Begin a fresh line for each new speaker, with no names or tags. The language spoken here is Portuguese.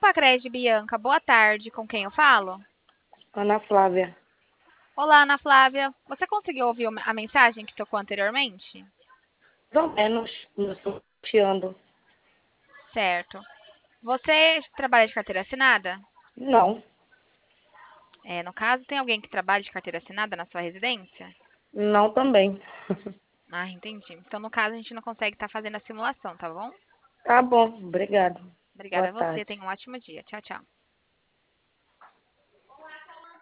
Grupo Acred Bianca, boa tarde. Com quem eu falo?
Ana Flávia.
Olá, Ana Flávia. Você conseguiu ouvir a mensagem que tocou anteriormente?
Mais ou menos, não estou chiando.
Certo. Você trabalha de carteira assinada?
Não,
No caso, tem alguém que trabalha de carteira assinada na sua residência?
não também.
Ah, entendi. Então, no caso, a gente não consegue estar fazendo a simulação, tá bom?
Tá bom, obrigado. Boa
Obrigada a você.
tarde.
Tenha um ótimo dia. Tchau, tchau.